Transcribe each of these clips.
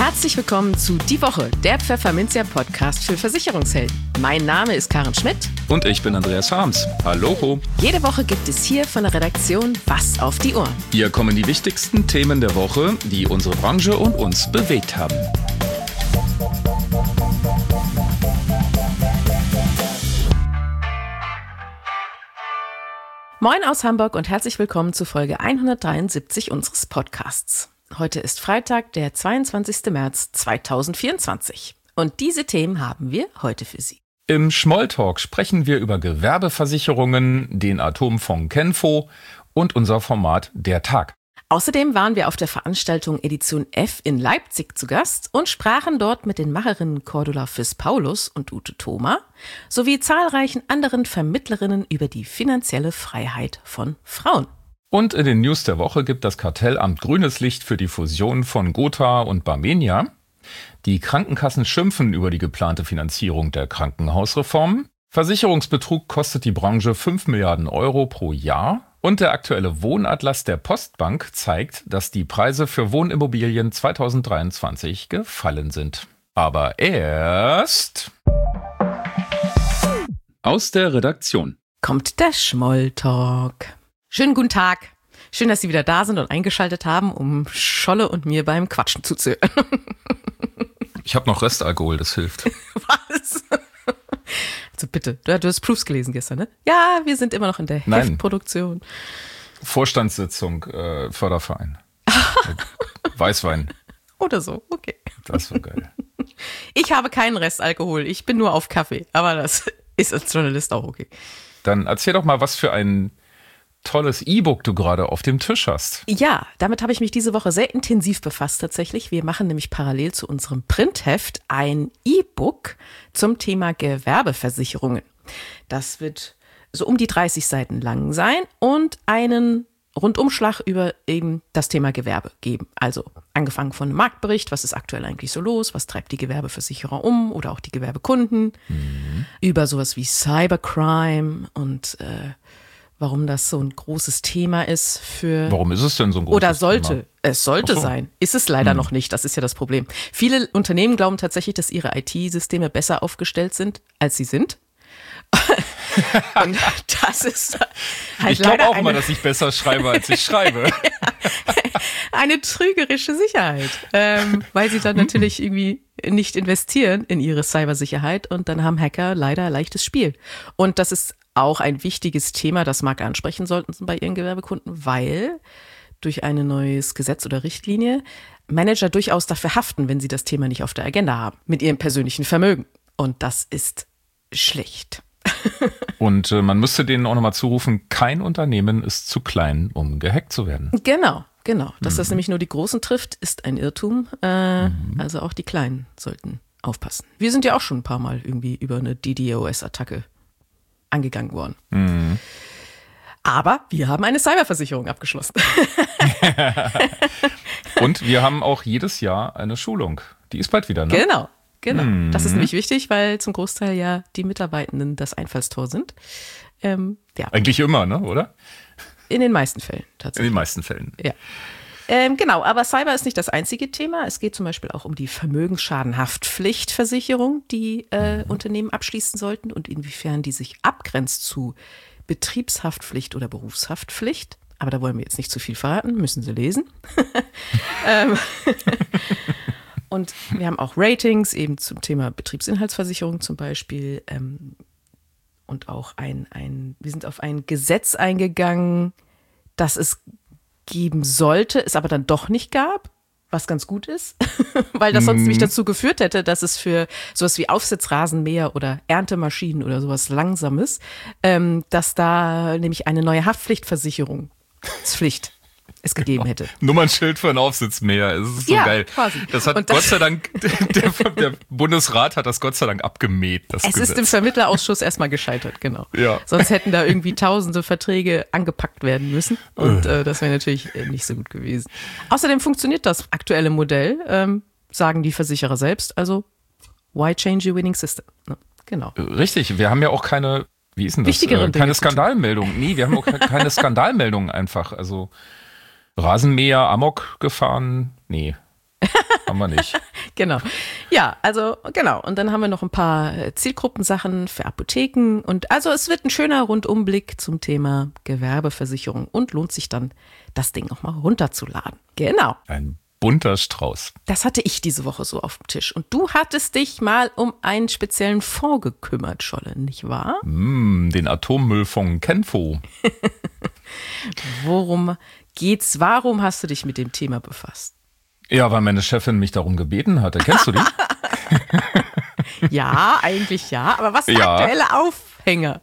Herzlich willkommen zu Die Woche, der Pfefferminzia-Podcast für Versicherungshelden. Mein Name ist Karen Schmidt. Und ich bin Andreas Harms. Hallo. Jede Woche gibt es hier von der Redaktion was auf die Ohren. Hier kommen die wichtigsten Themen der Woche, die unsere Branche und uns bewegt haben. Moin aus Hamburg und herzlich willkommen zu Folge 173 unseres Podcasts. Heute ist Freitag, der 22. März 2024. Und diese Themen haben wir heute für Sie. Im Schmolltalk sprechen wir über Gewerbeversicherungen, den Atomfonds Kenfo und unser Format Der Tag. Außerdem waren wir auf der Veranstaltung Edition F in Leipzig zu Gast und sprachen dort mit den Macherinnen Cordula Fürst-Paulus und Ute Thoma sowie zahlreichen anderen Vermittlerinnen über die finanzielle Freiheit von Frauen. Und in den News der Woche gibt das Kartellamt grünes Licht für die Fusion von Gotha und Barmenia. Die Krankenkassen schimpfen über die geplante Finanzierung der Krankenhausreform. Versicherungsbetrug kostet die Branche 5 Milliarden Euro pro Jahr. Und der aktuelle Wohnatlas der Postbank zeigt, dass die Preise für Wohnimmobilien 2023 gefallen sind. Aber erst aus der Redaktion kommt der Schmolltalk. Schönen guten Tag. Schön, dass Sie wieder da sind und eingeschaltet haben, um Scholle und mir beim Quatschen zuzuhören. Ich habe noch Restalkohol, das hilft. Was? Also bitte, du hast Proofs gelesen gestern, ne? Ja, wir sind immer noch in der Heftproduktion. Vorstandssitzung, Förderverein. Weißwein. Oder so, okay. Das war geil. Ich habe keinen Restalkohol, ich bin nur auf Kaffee, aber das ist als Journalist auch okay. Dann erzähl doch mal, was für ein tolles E-Book du gerade auf dem Tisch hast. Ja, damit habe ich mich diese Woche sehr intensiv befasst tatsächlich. Wir machen nämlich parallel zu unserem Printheft ein E-Book zum Thema Gewerbeversicherungen. Das wird so um die 30 Seiten lang sein und einen Rundumschlag über eben das Thema Gewerbe geben. Also angefangen von einem Marktbericht, was ist aktuell eigentlich so los, was treibt die Gewerbeversicherer um oder auch die Gewerbekunden, über sowas wie Cybercrime und warum das so ein großes Thema ist für... Warum ist es denn so ein großes Oder sollte. Thema? Es sollte sein. Ist es leider noch nicht. Das ist ja das Problem. Viele Unternehmen glauben tatsächlich, dass ihre IT-Systeme besser aufgestellt sind, als sie sind. Und das ist halt ich glaube auch eine, mal, dass ich besser schreibe, als ich schreibe. eine trügerische Sicherheit, weil sie dann natürlich irgendwie nicht investieren in ihre Cybersicherheit und dann haben Hacker leider leichtes Spiel. Und das ist auch ein wichtiges Thema, das Marke ansprechen sollten bei ihren Gewerbekunden, weil durch ein neues Gesetz oder Richtlinie Manager durchaus dafür haften, wenn sie das Thema nicht auf der Agenda haben, mit ihrem persönlichen Vermögen. Und das ist schlecht. Und man müsste denen auch nochmal zurufen, kein Unternehmen ist zu klein, um gehackt zu werden. Genau. Dass das nämlich nur die Großen trifft, ist ein Irrtum. Also auch die Kleinen sollten aufpassen. Wir sind ja auch schon ein paar Mal irgendwie über eine DDoS-Attacke angegangen worden. Aber wir haben eine Cyberversicherung abgeschlossen. Und wir haben auch jedes Jahr eine Schulung. Die ist bald wieder, ne? Genau. Das ist nämlich wichtig, weil zum Großteil ja die Mitarbeitenden das Einfallstor sind. Ja. Eigentlich immer, ne, oder? In den meisten Fällen tatsächlich. In den meisten Fällen. Ja. Genau, aber Cyber ist nicht das einzige Thema. Es geht zum Beispiel auch um die Vermögensschadenhaftpflichtversicherung, die Unternehmen abschließen sollten und inwiefern die sich abgrenzt zu Betriebshaftpflicht oder Berufshaftpflicht. Aber da wollen wir jetzt nicht zu viel verraten, müssen Sie lesen. Und wir haben auch Ratings eben zum Thema Betriebsinhaltsversicherung zum Beispiel. Und auch wir sind auf ein Gesetz eingegangen, das es geben sollte, es aber dann doch nicht gab, was ganz gut ist, weil das sonst nämlich dazu geführt hätte, dass es für sowas wie Aufsitzrasenmäher oder Erntemaschinen oder sowas Langsames, dass da nämlich eine neue Haftpflichtversicherungspflicht es gegeben hätte. Nummernschild für ein Aufsitzmäher, es ist so geil. Quasi. Das hat Gott sei Dank, der Bundesrat hat das Gott sei Dank abgemäht, das Gesetz. Ist im Vermittlerausschuss erstmal gescheitert, genau. Ja. Sonst hätten da irgendwie tausende Verträge angepackt werden müssen und das wäre natürlich nicht so gut gewesen. Außerdem funktioniert das aktuelle Modell, sagen die Versicherer selbst, also why change a winning system? Ne? Genau. Richtig, wir haben ja auch keine, wie ist denn das? Keine Skandalmeldungen. Nee, wir haben auch keine Skandalmeldungen einfach, also Rasenmäher, Amok gefahren? Nee, haben wir nicht. Genau. Ja, also genau. Und dann haben wir noch ein paar Zielgruppensachen für Apotheken. Und also es wird ein schöner Rundumblick zum Thema Gewerbeversicherung und lohnt sich dann, das Ding nochmal runterzuladen. Genau. Ein bunter Strauß. Das hatte ich diese Woche so auf dem Tisch. Und du hattest dich mal um einen speziellen Fonds gekümmert, Scholle, nicht wahr? Den Atommüllfonds Kenfo. Worum geht's? Warum hast du dich mit dem Thema befasst? Ja, weil meine Chefin mich darum gebeten hatte. Kennst du die? Ja, eigentlich ja. Aber was ist der aktuelle Aufhänger?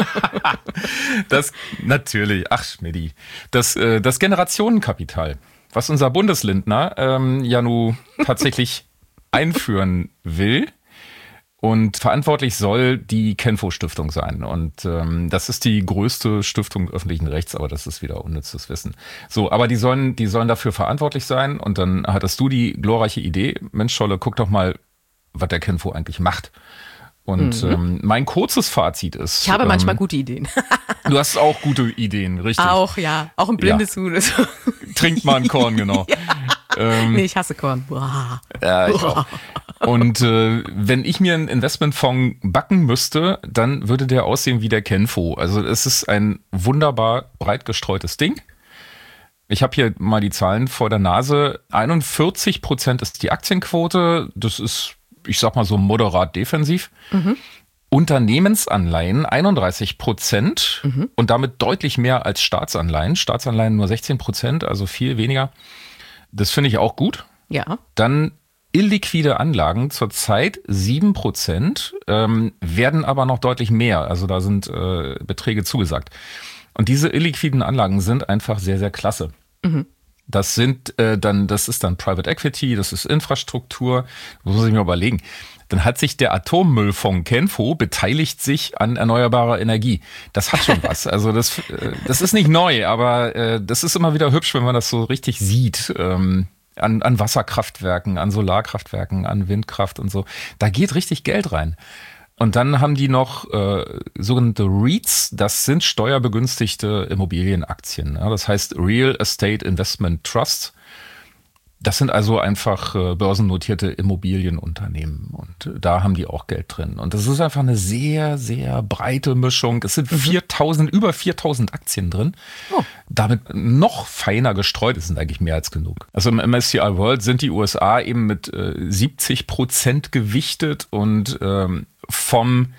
Das natürlich, ach Schmidti, das Generationenkapital, was unser Bundeslindner ja nun tatsächlich einführen will. Und verantwortlich soll die Kenfo-Stiftung sein. Und das ist die größte Stiftung öffentlichen Rechts, aber das ist wieder unnützes Wissen. So, aber die sollen dafür verantwortlich sein. Und dann hattest du die glorreiche Idee, Mensch Scholle, guck doch mal, was der Kenfo eigentlich macht. Und mein kurzes Fazit ist... Ich habe manchmal gute Ideen. Du hast auch gute Ideen, richtig. Auch, ja. Auch ein blindes Huhn. Trinkt mal ein Korn, genau. Nee, ich hasse Korn. Boah. Ja, ich auch. Und wenn ich mir einen Investmentfonds backen müsste, dann würde der aussehen wie der Kenfo. Also es ist ein wunderbar breit gestreutes Ding. Ich habe hier mal die Zahlen vor der Nase. 41% ist die Aktienquote. Das ist, ich sag mal so moderat defensiv. Unternehmensanleihen 31% und damit deutlich mehr als Staatsanleihen. Staatsanleihen nur 16%, also viel weniger. Das finde ich auch gut. Ja. Dann illiquide Anlagen zurzeit 7%, werden aber noch deutlich mehr. Also da sind Beträge zugesagt. Und diese illiquiden Anlagen sind einfach sehr, sehr klasse. Das ist dann Private Equity, das ist Infrastruktur. Das muss ich mir überlegen. Dann hat sich der Atommüllfonds Kenfo beteiligt sich an erneuerbarer Energie. Das hat schon was. Also das ist nicht neu, aber das ist immer wieder hübsch, wenn man das so richtig sieht. An Wasserkraftwerken, an Solarkraftwerken, an Windkraft und so. Da geht richtig Geld rein. Und dann haben die noch sogenannte REITs, das sind steuerbegünstigte Immobilienaktien. Ja, das heißt Real Estate Investment Trust. Das sind also einfach börsennotierte Immobilienunternehmen und da haben die auch Geld drin. Und das ist einfach eine sehr, sehr breite Mischung. Es sind über 4000 Aktien drin. Oh. Damit noch feiner gestreut, es sind eigentlich mehr als genug. Also im MSCI World sind die USA eben mit 70% gewichtet und vom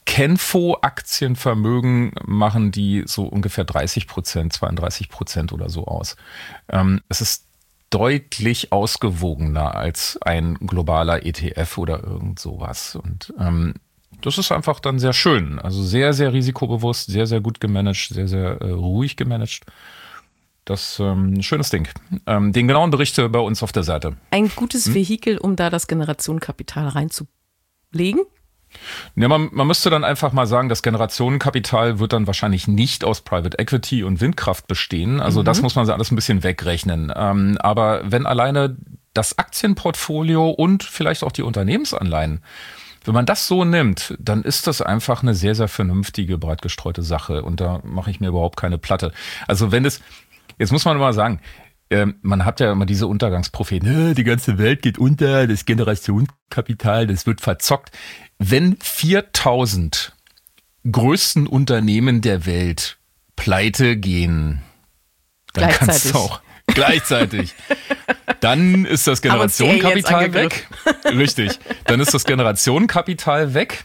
Kenfo-Aktienvermögen machen die so ungefähr 30%, 32% oder so aus. Es ist deutlich ausgewogener als ein globaler ETF oder irgend sowas. Und das ist einfach dann sehr schön. Also sehr, sehr risikobewusst, sehr, sehr gut gemanagt, sehr, sehr ruhig gemanagt. Das ist ein schönes Ding. Den genauen Berichte bei uns auf der Seite. Ein gutes Vehikel, um da das Generationenkapital reinzulegen? Ja, man müsste dann einfach mal sagen, das Generationenkapital wird dann wahrscheinlich nicht aus Private Equity und Windkraft bestehen. Also das muss man alles ein bisschen wegrechnen. Aber wenn alleine das Aktienportfolio und vielleicht auch die Unternehmensanleihen, wenn man das so nimmt, dann ist das einfach eine sehr, sehr vernünftige, breit gestreute Sache. Und da mache ich mir überhaupt keine Platte. Also jetzt muss man mal sagen, man hat ja immer diese Untergangspropheten, die ganze Welt geht unter, das Generationenkapital, das wird verzockt. Wenn 4000 größten Unternehmen der Welt pleite gehen, dann kannst du auch gleichzeitig. Dann ist das Generationenkapital weg. Richtig. Dann ist das Generationenkapital weg.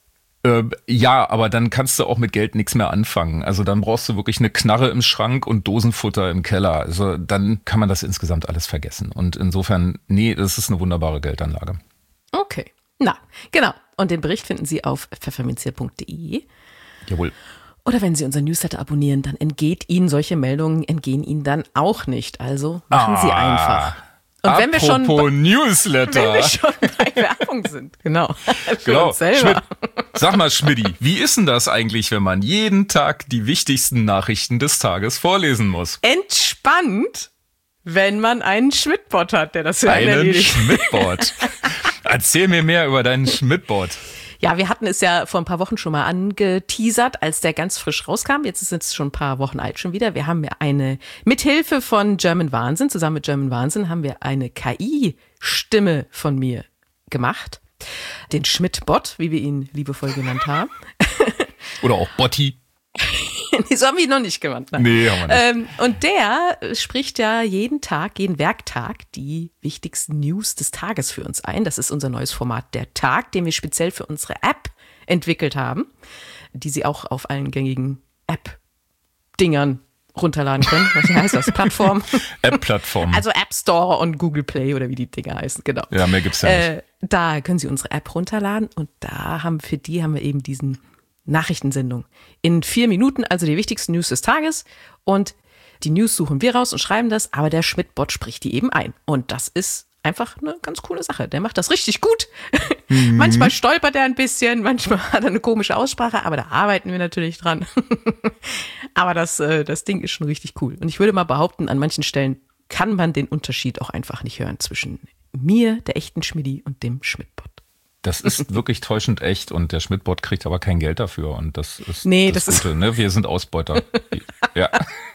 Ja, aber dann kannst du auch mit Geld nichts mehr anfangen. Also dann brauchst du wirklich eine Knarre im Schrank und Dosenfutter im Keller. Also dann kann man das insgesamt alles vergessen. Und insofern, nee, das ist eine wunderbare Geldanlage. Okay. Na, genau. Und den Bericht finden Sie auf pfefferminzia.de. Jawohl. Oder wenn Sie unseren Newsletter abonnieren, dann entgehen Ihnen dann auch nicht. Also machen Sie einfach. Und wenn wir schon Newsletter. bei Werbung sind, genau. Genau. Schmidt, sag mal, Schmidti, wie ist denn das eigentlich, wenn man jeden Tag die wichtigsten Nachrichten des Tages vorlesen muss? Entspannt, wenn man einen Schmidt-Bot hat, der das für einen erledigt. Einen Schmidt-Bot. Erzähl mir mehr über deinen Schmidt-Bot. Ja, wir hatten es ja vor ein paar Wochen schon mal angeteasert, als der ganz frisch rauskam. Jetzt ist es schon ein paar Wochen alt schon wieder. Wir haben ja mithilfe von German Wahnsinn, zusammen mit German Wahnsinn, haben wir eine KI Stimme von mir gemacht. Den Schmidt-Bot, wie wir ihn liebevoll genannt haben. Oder auch Botti. Nee, so haben wir ihn noch nicht genannt. Nein. Nee, haben wir nicht. Und der spricht ja jeden Tag, jeden Werktag die wichtigsten News des Tages für uns ein. Das ist unser neues Format, der Tag, den wir speziell für unsere App entwickelt haben, die Sie auch auf allen gängigen App-Dingern runterladen können. Was heißt das? Plattform? App-Plattform. Also App Store und Google Play oder wie die Dinger heißen, genau. Ja, mehr gibt's ja nicht. Da können Sie unsere App runterladen und haben wir eben diesen Nachrichtensendung. In 4 Minuten, also die wichtigsten News des Tages. Und die News suchen wir raus und schreiben das, aber der Schmidt-Bot spricht die eben ein. Und das ist einfach eine ganz coole Sache. Der macht das richtig gut. Manchmal stolpert er ein bisschen, manchmal hat er eine komische Aussprache, aber da arbeiten wir natürlich dran. Aber das Ding ist schon richtig cool. Und ich würde mal behaupten, an manchen Stellen kann man den Unterschied auch einfach nicht hören zwischen mir, der echten Schmidti, und dem Schmidt-Bot. Das ist wirklich täuschend echt und der Schmidt-Bot kriegt aber kein Geld dafür und das ist das Gute, ne? Wir sind Ausbeuter. Ja.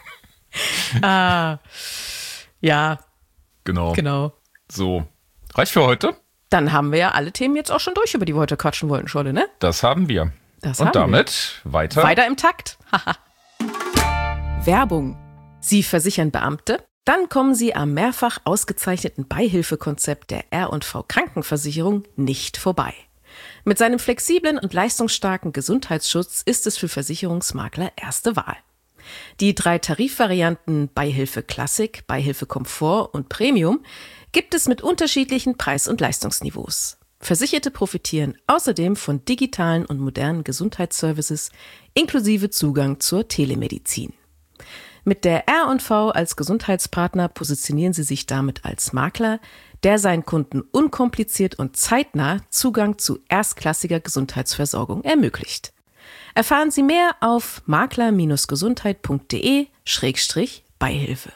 Ja. Genau. So, reicht für heute? Dann haben wir ja alle Themen jetzt auch schon durch, über die wir heute quatschen wollten, Scholle, ne? Das haben wir. Und damit weiter. Weiter im Takt. Werbung. Sie versichern Beamte? Dann kommen Sie am mehrfach ausgezeichneten Beihilfekonzept der R&V Krankenversicherung nicht vorbei. Mit seinem flexiblen und leistungsstarken Gesundheitsschutz ist es für Versicherungsmakler erste Wahl. Die 3 Tarifvarianten Beihilfe Classic, Beihilfe Komfort und Premium gibt es mit unterschiedlichen Preis- und Leistungsniveaus. Versicherte profitieren außerdem von digitalen und modernen Gesundheitsservices inklusive Zugang zur Telemedizin. Mit der R&V als Gesundheitspartner positionieren sie sich damit als Makler, der seinen Kunden unkompliziert und zeitnah Zugang zu erstklassiger Gesundheitsversorgung ermöglicht. Erfahren Sie mehr auf makler-gesundheit.de/Beihilfe.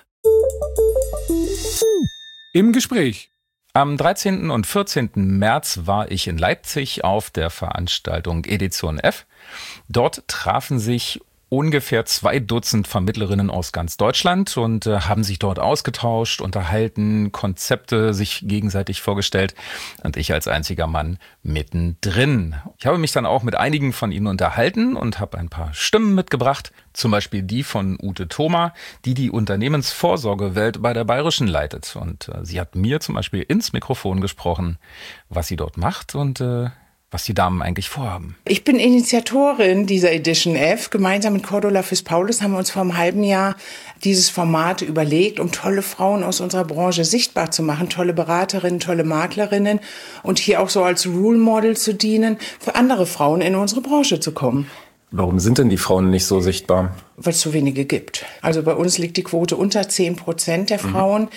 Im Gespräch. Am 13. und 14. März war ich in Leipzig auf der Veranstaltung Edition F. Dort trafen sich ungefähr 2 Dutzend Vermittlerinnen aus ganz Deutschland und haben sich dort ausgetauscht, unterhalten, Konzepte sich gegenseitig vorgestellt und ich als einziger Mann mittendrin. Ich habe mich dann auch mit einigen von ihnen unterhalten und habe ein paar Stimmen mitgebracht, zum Beispiel die von Ute Thoma, die Unternehmensvorsorgewelt bei der Bayerischen leitet. Und sie hat mir zum Beispiel ins Mikrofon gesprochen, was sie dort macht und was die Damen eigentlich vorhaben. Ich bin Initiatorin dieser Edition F. Gemeinsam mit Cordula Fürst-Paulus haben wir uns vor einem halben Jahr dieses Format überlegt, um tolle Frauen aus unserer Branche sichtbar zu machen, tolle Beraterinnen, tolle Maklerinnen und hier auch so als Role Model zu dienen, für andere Frauen in unsere Branche zu kommen. Warum sind denn die Frauen nicht so sichtbar? Weil es zu wenige gibt. Also bei uns liegt die Quote unter 10% der Frauen,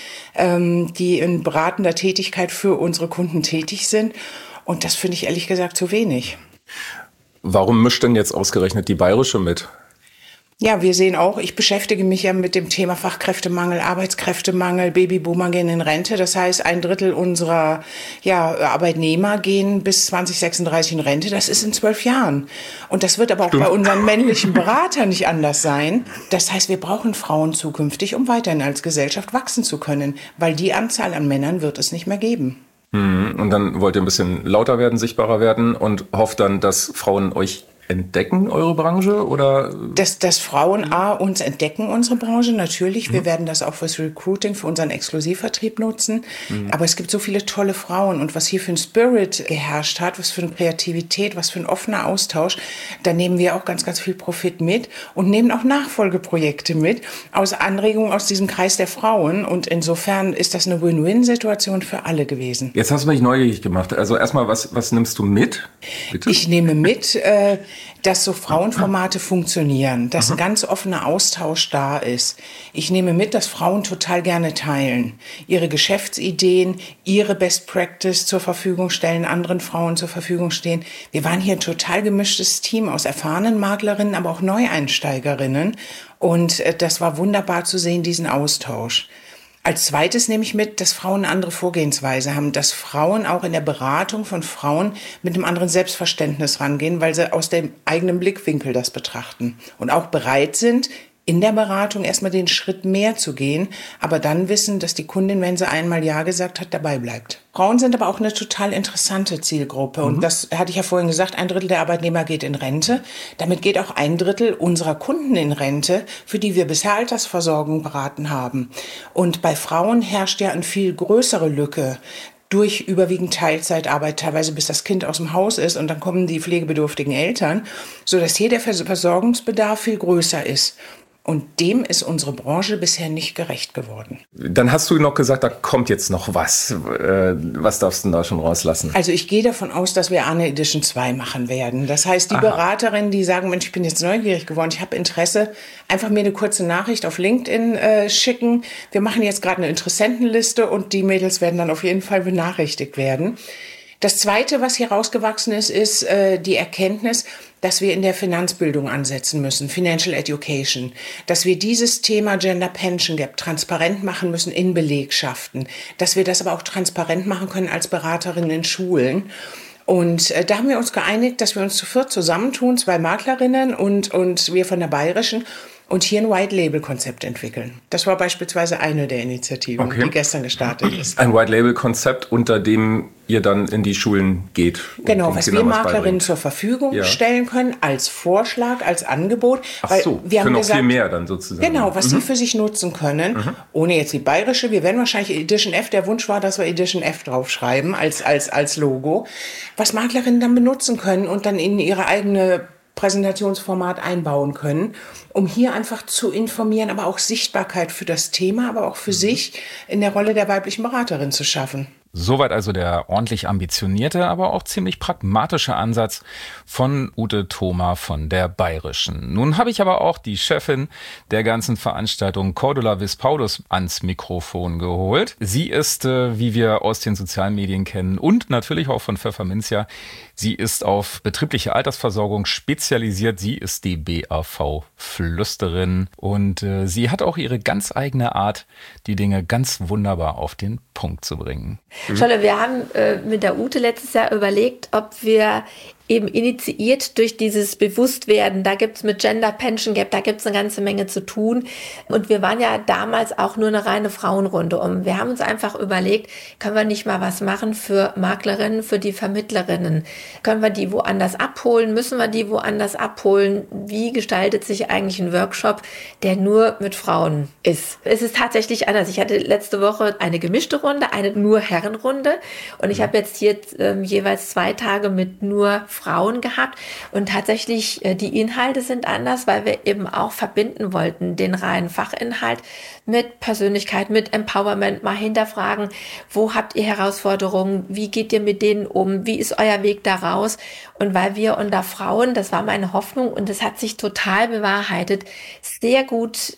die in beratender Tätigkeit für unsere Kunden tätig sind. Und das finde ich ehrlich gesagt zu wenig. Warum mischt denn jetzt ausgerechnet die Bayerische mit? Ja, wir sehen auch, ich beschäftige mich ja mit dem Thema Fachkräftemangel, Arbeitskräftemangel, Babyboomer gehen in Rente. Das heißt, 1/3 unserer Arbeitnehmer gehen bis 2036 in Rente. Das ist in 12 Jahren. Und das wird aber auch bei unseren männlichen Beratern nicht anders sein. Das heißt, wir brauchen Frauen zukünftig, um weiterhin als Gesellschaft wachsen zu können. Weil die Anzahl an Männern wird es nicht mehr geben. Und dann wollt ihr ein bisschen lauter werden, sichtbarer werden und hofft dann, dass Frauen euch entdecken, eure Branche, oder? Dass Frauen uns entdecken, unsere Branche, natürlich. Wir werden das auch fürs Recruiting, für unseren Exklusivvertrieb nutzen. Aber es gibt so viele tolle Frauen und was hier für ein Spirit geherrscht hat, was für eine Kreativität, was für ein offener Austausch, da nehmen wir auch ganz, ganz viel Profit mit und nehmen auch Nachfolgeprojekte mit aus Anregungen aus diesem Kreis der Frauen. Und insofern ist das eine Win-Win-Situation für alle gewesen. Jetzt hast du mich neugierig gemacht. Also erstmal, was nimmst du mit? Bitte? Ich nehme mit, dass so Frauenformate funktionieren, dass ein ganz offener Austausch da ist. Ich nehme mit, dass Frauen total gerne teilen, ihre Geschäftsideen, ihre Best Practice zur Verfügung stellen, anderen Frauen zur Verfügung stehen. Wir waren hier ein total gemischtes Team aus erfahrenen Maklerinnen, aber auch Neueinsteigerinnen. Und das war wunderbar zu sehen, diesen Austausch. Als zweites nehme ich mit, dass Frauen eine andere Vorgehensweise haben, dass Frauen auch in der Beratung von Frauen mit einem anderen Selbstverständnis rangehen, weil sie aus dem eigenen Blickwinkel das betrachten und auch bereit sind, in der Beratung erstmal den Schritt mehr zu gehen, aber dann wissen, dass die Kundin, wenn sie einmal Ja gesagt hat, dabei bleibt. Frauen sind aber auch eine total interessante Zielgruppe. Und das hatte ich ja vorhin gesagt, 1/3 der Arbeitnehmer geht in Rente. Damit geht auch 1/3 unserer Kunden in Rente, für die wir bisher Altersversorgung beraten haben. Und bei Frauen herrscht ja eine viel größere Lücke durch überwiegend Teilzeitarbeit, teilweise bis das Kind aus dem Haus ist und dann kommen die pflegebedürftigen Eltern, sodass hier der Versorgungsbedarf viel größer ist. Und dem ist unsere Branche bisher nicht gerecht geworden. Dann hast du noch gesagt, da kommt jetzt noch was. Was darfst du denn da schon rauslassen? Also ich gehe davon aus, dass wir Anne Edition 2 machen werden. Das heißt, die Beraterinnen, die sagen, Mensch, ich bin jetzt neugierig geworden, ich habe Interesse, einfach mir eine kurze Nachricht auf LinkedIn schicken. Wir machen jetzt gerade eine Interessentenliste und die Mädels werden dann auf jeden Fall benachrichtigt werden. Das Zweite, was hier rausgewachsen ist, ist die Erkenntnis, dass wir in der Finanzbildung ansetzen müssen, Financial Education, dass wir dieses Thema Gender Pension Gap transparent machen müssen in Belegschaften, dass wir das aber auch transparent machen können als Beraterinnen in Schulen. Und da haben wir uns geeinigt, dass wir uns zu 4 zusammentun, 2 Maklerinnen und wir von der Bayerischen, und hier ein White-Label-Konzept entwickeln. Das war beispielsweise eine der Initiativen, die gestern gestartet ist. Ein White-Label-Konzept, unter dem ihr dann in die Schulen geht. Genau, was wir Maklerinnen zur Verfügung stellen können, als Vorschlag, als Angebot. Ach so, wir haben noch gesagt, viel mehr dann sozusagen. Genau, was sie für sich nutzen können, ohne jetzt die Bayerische. Wir werden wahrscheinlich Edition F, der Wunsch war, dass wir Edition F draufschreiben als Logo, was Maklerinnen dann benutzen können und dann in ihre eigene Präsentationsformat einbauen können, um hier einfach zu informieren, aber auch Sichtbarkeit für das Thema, aber auch für sich in der Rolle der weiblichen Beraterin zu schaffen. Soweit also der ordentlich ambitionierte, aber auch ziemlich pragmatische Ansatz von Ute Thoma von der Bayerischen. Nun habe ich aber auch die Chefin der ganzen Veranstaltung, Cordula Wiss-Paulus, ans Mikrofon geholt. Sie ist, wie wir aus den sozialen Medien kennen und natürlich auch von Pfefferminzia, sie ist auf betriebliche Altersversorgung spezialisiert. Sie ist die BAV-Flüsterin und sie hat auch ihre ganz eigene Art, die Dinge ganz wunderbar auf den Punkt zu bringen. Scholle, wir haben mit der Ute letztes Jahr überlegt, ob wir eben initiiert durch dieses Bewusstwerden, da gibt's mit Gender Pension Gap, da gibt's eine ganze Menge zu tun. Und wir waren ja damals auch nur eine reine Frauenrunde. Und wir haben uns einfach überlegt, können wir nicht mal was machen für Maklerinnen, für die Vermittlerinnen? Können wir die woanders abholen? Müssen wir die woanders abholen? Wie gestaltet sich eigentlich ein Workshop, der nur mit Frauen ist? Es ist tatsächlich anders. Ich hatte letzte Woche eine gemischte Runde, eine nur Herrenrunde. Und ich habe jetzt hier jeweils 2 Tage mit nur Frauen gehabt und tatsächlich die Inhalte sind anders, weil wir eben auch verbinden wollten, den reinen Fachinhalt mit Persönlichkeit, mit Empowerment, mal hinterfragen, wo habt ihr Herausforderungen, wie geht ihr mit denen um, wie ist euer Weg da raus? Und weil wir unter Frauen, das war meine Hoffnung und das hat sich total bewahrheitet, sehr gut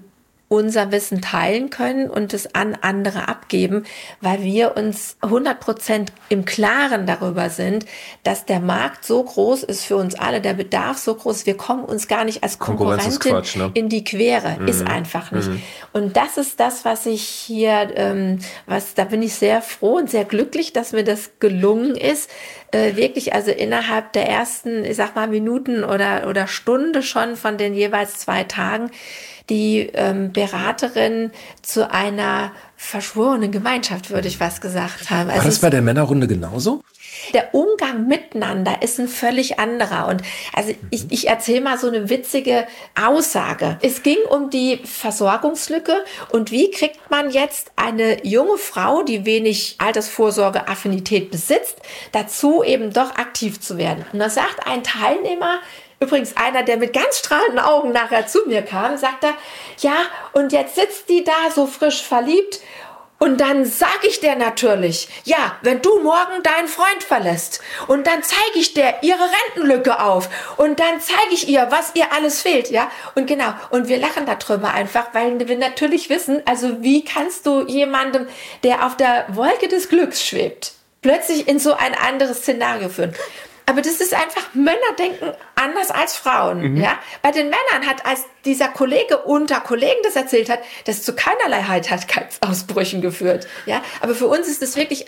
unser Wissen teilen können und es an andere abgeben, weil wir uns 100% im Klaren darüber sind, dass der Markt so groß ist für uns alle, der Bedarf so groß, wir kommen uns gar nicht als Konkurrentin in die Quere, ist einfach nicht. Und das ist das, was ich hier, da bin ich sehr froh und sehr glücklich, dass mir das gelungen ist, wirklich also innerhalb der ersten, ich sag mal, Minuten oder Stunde schon von den jeweils 2 Tagen die Beraterin zu einer verschworenen Gemeinschaft, würde ich fast gesagt haben. War das bei der Männerrunde genauso? Der Umgang miteinander ist ein völlig anderer. Und also ich erzähle mal so eine witzige Aussage. Es ging um die Versorgungslücke und wie kriegt man jetzt eine junge Frau, die wenig Altersvorsorgeaffinität besitzt, dazu eben doch aktiv zu werden. Und da sagt ein Teilnehmer, übrigens einer, der mit ganz strahlenden Augen nachher zu mir kam, sagt er, ja, und jetzt sitzt die da so frisch verliebt und dann sag ich der natürlich, ja, wenn du morgen deinen Freund verlässt und dann zeige ich der ihre Rentenlücke auf und dann zeige ich ihr, was ihr alles fehlt, ja, und genau, und wir lachen darüber einfach, weil wir natürlich wissen, also wie kannst du jemandem, der auf der Wolke des Glücks schwebt, plötzlich in so ein anderes Szenario führen? Aber das ist einfach, Männer denken anders als Frauen. Ja? Bei den Männern hat, als dieser Kollege unter Kollegen das erzählt hat, das zu keinerlei Heiterkeitsausbrüchen geführt. Ja? Aber für uns ist das wirklich,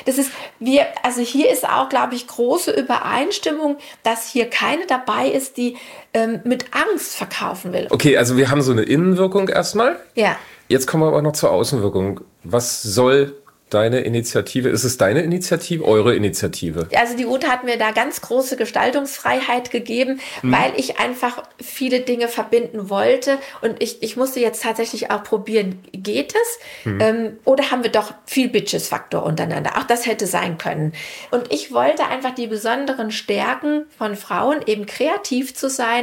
also hier ist auch, glaube ich, große Übereinstimmung, dass hier keine dabei ist, die mit Angst verkaufen will. Okay, also wir haben so eine Innenwirkung erstmal. Ja. Jetzt kommen wir aber noch zur Außenwirkung. Was soll deine Initiative? Ist es deine Initiative, eure Initiative? Also die Ute hat mir da ganz große Gestaltungsfreiheit gegeben, weil ich einfach viele Dinge verbinden wollte. Und ich musste jetzt tatsächlich auch probieren, geht es? Oder haben wir doch viel Bitches-Faktor untereinander? Auch das hätte sein können. Und ich wollte einfach die besonderen Stärken von Frauen, eben kreativ zu sein,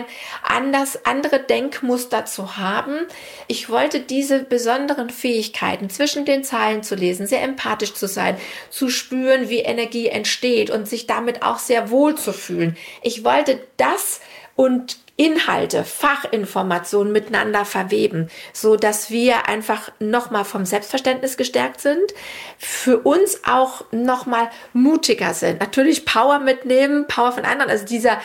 andere Denkmuster zu haben. Ich wollte diese besonderen Fähigkeiten zwischen den Zeilen zu lesen, sehr empathisch zu sein, zu spüren, wie Energie entsteht und sich damit auch sehr wohl zu fühlen. Ich wollte das und Inhalte, Fachinformationen miteinander verweben, so dass wir einfach nochmal vom Selbstverständnis gestärkt sind, für uns auch nochmal mutiger sind. Natürlich Power mitnehmen, Power von anderen, also dieser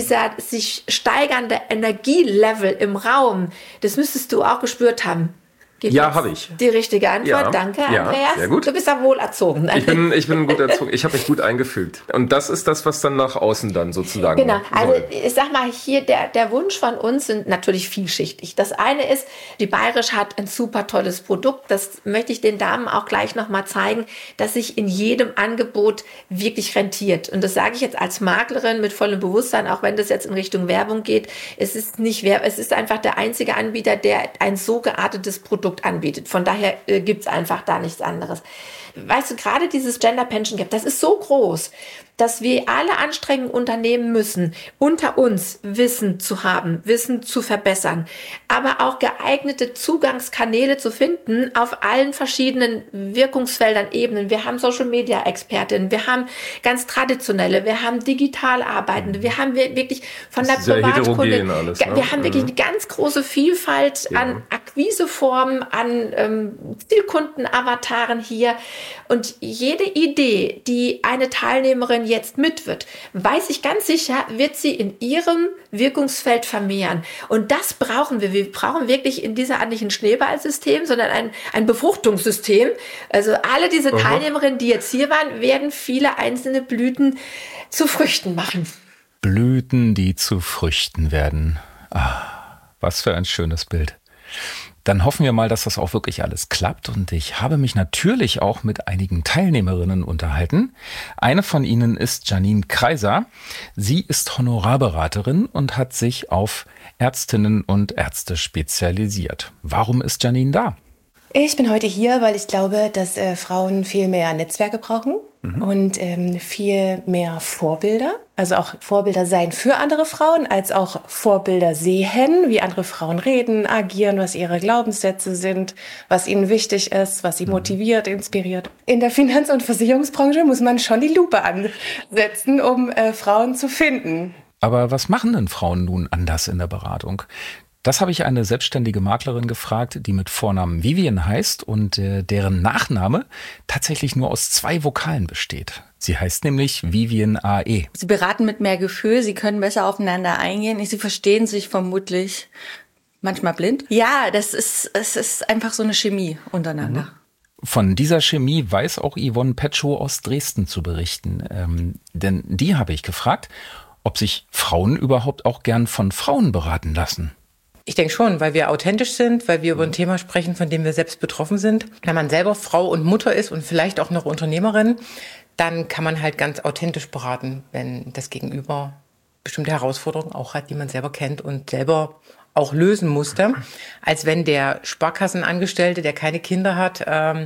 sich steigernde Energielevel im Raum, das müsstest du auch gespürt haben. Ja, habe ich. Die richtige Antwort. Ja, danke, Andreas. Ja, sehr gut. Du bist ja wohl erzogen. Ich bin gut erzogen. Ich habe mich gut eingefühlt. Und das ist das, was dann nach außen dann sozusagen Genau. Also soll. ich sag mal, hier der Wunsch von uns sind natürlich vielschichtig. Das eine ist, die Bayerisch hat ein super tolles Produkt. Das möchte ich den Damen auch gleich nochmal zeigen, dass sich in jedem Angebot wirklich rentiert. Und das sage ich jetzt als Maklerin mit vollem Bewusstsein, auch wenn das jetzt in Richtung Werbung geht. Es ist einfach der einzige Anbieter, der ein so geartetes Produkt anbietet. Von daher gibt es einfach da nichts anderes. Weißt du, gerade dieses Gender Pension Gap, das ist so groß, dass wir alle Anstrengungen unternehmen müssen, unter uns Wissen zu haben, Wissen zu verbessern, aber auch geeignete Zugangskanäle zu finden auf allen verschiedenen Wirkungsfeldern, Ebenen. Wir haben Social-Media-Expertinnen, wir haben ganz traditionelle, wir haben digital Arbeitende, wir haben wirklich von der Privatkunde, wir haben wirklich eine ganz große Vielfalt an Akquiseformen, an Zielkunden-Avataren hier. Und jede Idee, die eine Teilnehmerin jetzt mit wird, weiß ich ganz sicher, wird sie in ihrem Wirkungsfeld vermehren. Und das brauchen wir. Wir brauchen wirklich in dieser Art nicht ein Schneeballsystem, sondern ein Befruchtungssystem. Also alle diese Teilnehmerinnen, die jetzt hier waren, werden viele einzelne Blüten zu Früchten machen. Blüten, die zu Früchten werden. Ah, was für ein schönes Bild. Dann hoffen wir mal, dass das auch wirklich alles klappt. Und ich habe mich natürlich auch mit einigen Teilnehmerinnen unterhalten. Eine von ihnen ist Janine Kreiser. Sie ist Honorarberaterin und hat sich auf Ärztinnen und Ärzte spezialisiert. Warum ist Janine da? Ich bin heute hier, weil ich glaube, dass Frauen viel mehr Netzwerke brauchen und viel mehr Vorbilder. Also auch Vorbilder sein für andere Frauen, als auch Vorbilder sehen, wie andere Frauen reden, agieren, was ihre Glaubenssätze sind, was ihnen wichtig ist, was sie motiviert, inspiriert. In der Finanz- und Versicherungsbranche muss man schon die Lupe ansetzen, um Frauen zu finden. Aber was machen denn Frauen nun anders in der Beratung? Das habe ich eine selbstständige Maklerin gefragt, die mit Vornamen Vivian heißt und deren Nachname tatsächlich nur aus 2 Vokalen besteht. Sie heißt nämlich Vivian A.E. Sie beraten mit mehr Gefühl, sie können besser aufeinander eingehen. Sie verstehen sich vermutlich manchmal blind. Ja, es ist einfach so eine Chemie untereinander. Von dieser Chemie weiß auch Yvonne Petschow aus Dresden zu berichten. Denn die habe ich gefragt, ob sich Frauen überhaupt auch gern von Frauen beraten lassen. Ich denke schon, weil wir authentisch sind, weil wir über ein Thema sprechen, von dem wir selbst betroffen sind. Wenn man selber Frau und Mutter ist und vielleicht auch noch Unternehmerin, dann kann man halt ganz authentisch beraten, wenn das Gegenüber bestimmte Herausforderungen auch hat, die man selber kennt und selber auch lösen musste, als wenn der Sparkassenangestellte, der keine Kinder hat,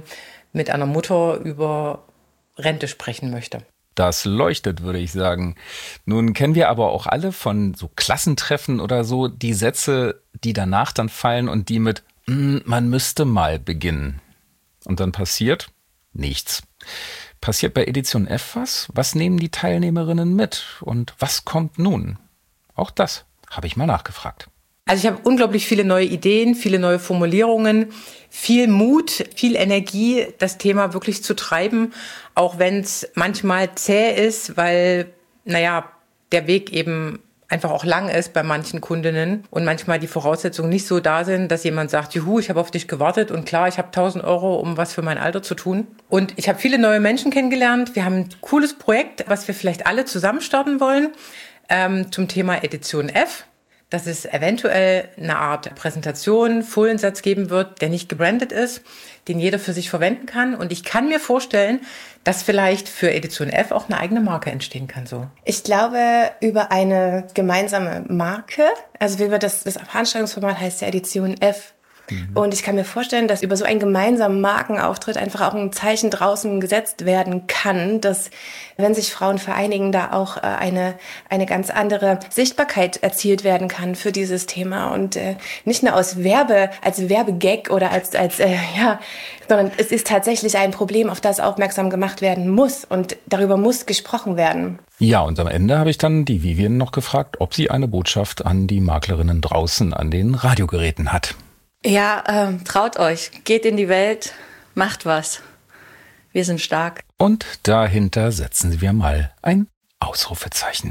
mit einer Mutter über Rente sprechen möchte. Das leuchtet, würde ich sagen. Nun kennen wir aber auch alle von so Klassentreffen oder so die Sätze, die danach dann fallen und die mit man müsste mal beginnen. Und dann passiert nichts. Passiert bei Edition F was? Was nehmen die Teilnehmerinnen mit? Und was kommt nun? Auch das habe ich mal nachgefragt. Also ich habe unglaublich viele neue Ideen, viele neue Formulierungen, viel Mut, viel Energie, das Thema wirklich zu treiben, auch wenn es manchmal zäh ist, weil, der Weg eben einfach auch lang ist bei manchen Kundinnen und manchmal die Voraussetzungen nicht so da sind, dass jemand sagt, juhu, ich habe auf dich gewartet und klar, ich habe 1.000 Euro, um was für mein Alter zu tun. Und ich habe viele neue Menschen kennengelernt. Wir haben ein cooles Projekt, was wir vielleicht alle zusammen starten wollen, zum Thema Edition F. Dass es eventuell eine Art Präsentation, Foliensatz geben wird, der nicht gebrandet ist, den jeder für sich verwenden kann. Und ich kann mir vorstellen, dass vielleicht für Edition F auch eine eigene Marke entstehen kann. So. Ich glaube, über eine gemeinsame Marke, also wie wir das Veranstaltungsformat heißt ja Edition F. Und ich kann mir vorstellen, dass über so einen gemeinsamen Markenauftritt einfach auch ein Zeichen draußen gesetzt werden kann, dass, wenn sich Frauen vereinigen, da auch eine ganz andere Sichtbarkeit erzielt werden kann für dieses Thema und nicht nur als Werbegag oder sondern es ist tatsächlich ein Problem, auf das aufmerksam gemacht werden muss und darüber muss gesprochen werden. Ja, und am Ende habe ich dann die Vivian noch gefragt, ob sie eine Botschaft an die Maklerinnen draußen an den Radiogeräten hat. Ja, traut euch, geht in die Welt, macht was. Wir sind stark. Und dahinter setzen wir mal ein Ausrufezeichen.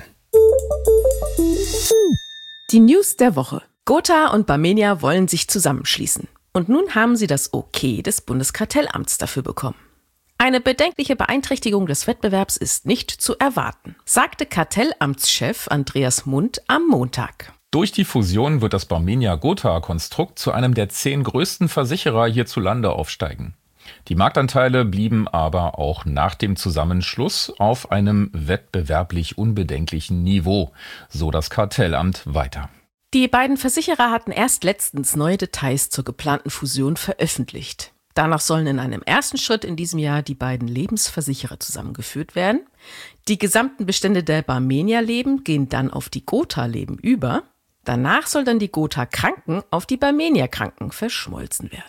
Die News der Woche. Gotha und Barmenia wollen sich zusammenschließen. Und nun haben sie das Okay des Bundeskartellamts dafür bekommen. Eine bedenkliche Beeinträchtigung des Wettbewerbs ist nicht zu erwarten, sagte Kartellamtschef Andreas Mund am Montag. Durch die Fusion wird das Barmenia-Gotha-Konstrukt zu einem der 10 größten Versicherer hierzulande aufsteigen. Die Marktanteile blieben aber auch nach dem Zusammenschluss auf einem wettbewerblich unbedenklichen Niveau, so das Kartellamt weiter. Die beiden Versicherer hatten erst letztens neue Details zur geplanten Fusion veröffentlicht. Danach sollen in einem ersten Schritt in diesem Jahr die beiden Lebensversicherer zusammengeführt werden. Die gesamten Bestände der Barmenia-Leben gehen dann auf die Gotha-Leben über. Danach soll dann die Gotha-Kranken auf die Barmenia-Kranken verschmolzen werden.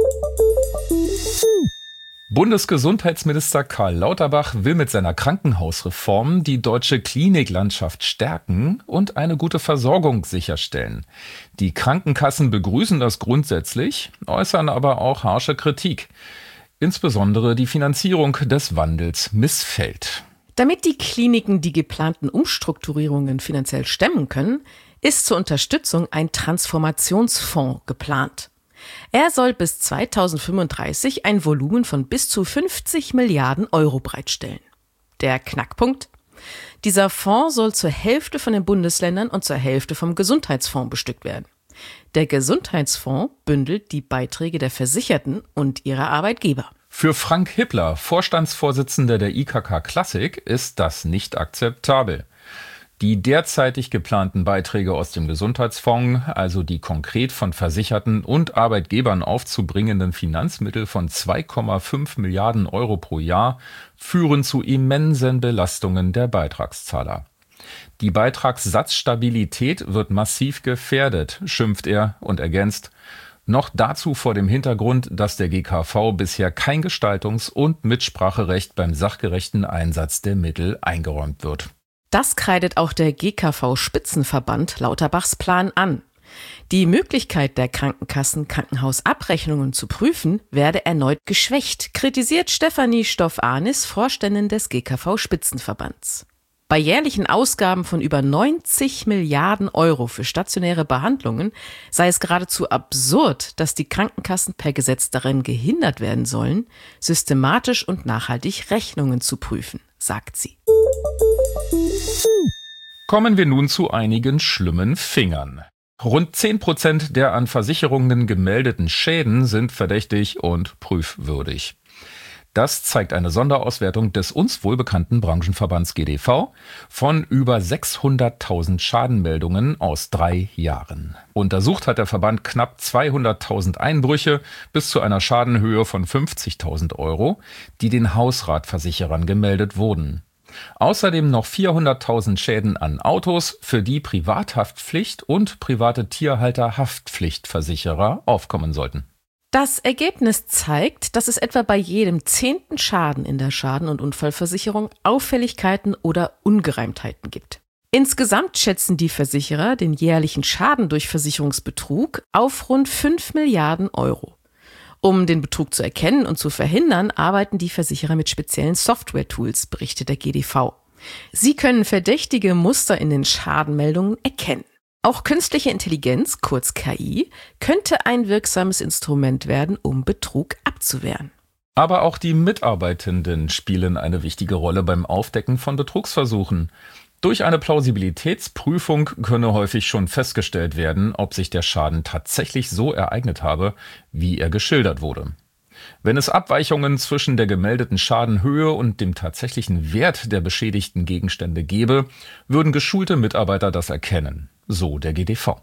Bundesgesundheitsminister Karl Lauterbach will mit seiner Krankenhausreform die deutsche Kliniklandschaft stärken und eine gute Versorgung sicherstellen. Die Krankenkassen begrüßen das grundsätzlich, äußern aber auch harsche Kritik. Insbesondere die Finanzierung des Wandels missfällt. Damit die Kliniken die geplanten Umstrukturierungen finanziell stemmen können, ist zur Unterstützung ein Transformationsfonds geplant. Er soll bis 2035 ein Volumen von bis zu 50 Milliarden Euro bereitstellen. Der Knackpunkt? Dieser Fonds soll zur Hälfte von den Bundesländern und zur Hälfte vom Gesundheitsfonds bestückt werden. Der Gesundheitsfonds bündelt die Beiträge der Versicherten und ihrer Arbeitgeber. Für Frank Hippler, Vorstandsvorsitzender der IKK Klassik, ist das nicht akzeptabel. Die derzeitig geplanten Beiträge aus dem Gesundheitsfonds, also die konkret von Versicherten und Arbeitgebern aufzubringenden Finanzmittel von 2,5 Milliarden Euro pro Jahr, führen zu immensen Belastungen der Beitragszahler. Die Beitragssatzstabilität wird massiv gefährdet, schimpft er und ergänzt, noch dazu vor dem Hintergrund, dass der GKV bisher kein Gestaltungs- und Mitspracherecht beim sachgerechten Einsatz der Mittel eingeräumt wird. Das kreidet auch der GKV-Spitzenverband Lauterbachs Plan an. Die Möglichkeit der Krankenkassen, Krankenhausabrechnungen zu prüfen, werde erneut geschwächt, kritisiert Stefanie Stoff-Arnis, Vorständin des GKV-Spitzenverbands. Bei jährlichen Ausgaben von über 90 Milliarden Euro für stationäre Behandlungen sei es geradezu absurd, dass die Krankenkassen per Gesetz darin gehindert werden sollen, systematisch und nachhaltig Rechnungen zu prüfen, sagt sie. Kommen wir nun zu einigen schlimmen Fingern. Rund 10% der an Versicherungen gemeldeten Schäden sind verdächtig und prüfwürdig. Das zeigt eine Sonderauswertung des uns wohlbekannten Branchenverbands GDV von über 600.000 Schadenmeldungen aus 3 Jahren. Untersucht hat der Verband knapp 200.000 Einbrüche bis zu einer Schadenhöhe von 50.000 Euro, die den Hausratversicherern gemeldet wurden. Außerdem noch 400.000 Schäden an Autos, für die Privathaftpflicht und private Tierhalterhaftpflichtversicherer aufkommen sollten. Das Ergebnis zeigt, dass es etwa bei jedem 10. Schaden in der Schaden- und Unfallversicherung Auffälligkeiten oder Ungereimtheiten gibt. Insgesamt schätzen die Versicherer den jährlichen Schaden durch Versicherungsbetrug auf rund 5 Milliarden Euro. Um den Betrug zu erkennen und zu verhindern, arbeiten die Versicherer mit speziellen Software-Tools, berichtet der GDV. Sie können verdächtige Muster in den Schadenmeldungen erkennen. Auch künstliche Intelligenz, kurz KI, könnte ein wirksames Instrument werden, um Betrug abzuwehren. Aber auch die Mitarbeitenden spielen eine wichtige Rolle beim Aufdecken von Betrugsversuchen. Durch eine Plausibilitätsprüfung könne häufig schon festgestellt werden, ob sich der Schaden tatsächlich so ereignet habe, wie er geschildert wurde. Wenn es Abweichungen zwischen der gemeldeten Schadenhöhe und dem tatsächlichen Wert der beschädigten Gegenstände gäbe, würden geschulte Mitarbeiter das erkennen, so der GDV.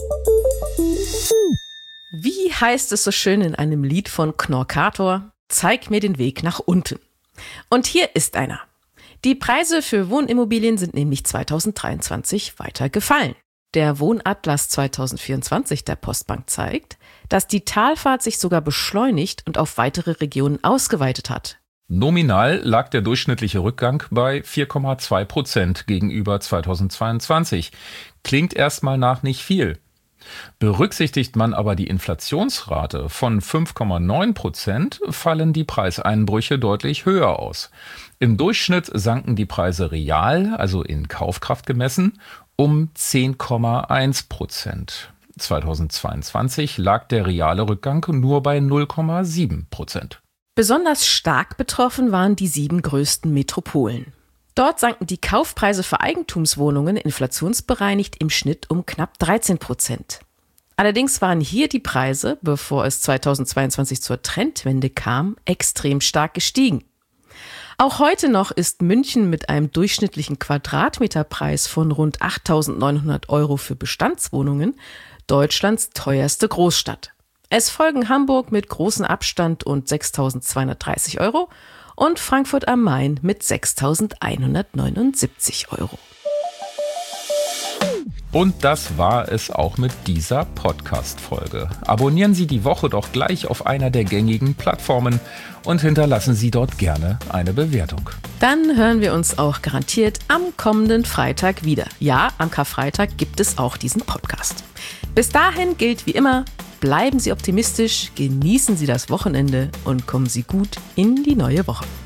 Wie heißt es so schön in einem Lied von Knorkator? Zeig mir den Weg nach unten. Und hier ist einer. Die Preise für Wohnimmobilien sind nämlich 2023 weiter gefallen. Der Wohnatlas 2024 der Postbank zeigt, dass die Talfahrt sich sogar beschleunigt und auf weitere Regionen ausgeweitet hat. Nominal lag der durchschnittliche Rückgang bei 4,2% gegenüber 2022. Klingt erstmal nach nicht viel. Berücksichtigt man aber die Inflationsrate von 5,9%, fallen die Preiseinbrüche deutlich höher aus. Im Durchschnitt sanken die Preise real, also in Kaufkraft gemessen, um 10,1%. 2022 lag der reale Rückgang nur bei 0,7%. Besonders stark betroffen waren die 7 größten Metropolen. Dort sanken die Kaufpreise für Eigentumswohnungen inflationsbereinigt im Schnitt um knapp 13%. Allerdings waren hier die Preise, bevor es 2022 zur Trendwende kam, extrem stark gestiegen. Auch heute noch ist München mit einem durchschnittlichen Quadratmeterpreis von rund 8.900 € für Bestandswohnungen Deutschlands teuerste Großstadt. Es folgen Hamburg mit großem Abstand und 6.230 € und Frankfurt am Main mit 6.179 €. Und das war es auch mit dieser Podcast-Folge. Abonnieren Sie die Woche doch gleich auf einer der gängigen Plattformen und hinterlassen Sie dort gerne eine Bewertung. Dann hören wir uns auch garantiert am kommenden Freitag wieder. Ja, am Karfreitag gibt es auch diesen Podcast. Bis dahin gilt wie immer, bleiben Sie optimistisch, genießen Sie das Wochenende und kommen Sie gut in die neue Woche.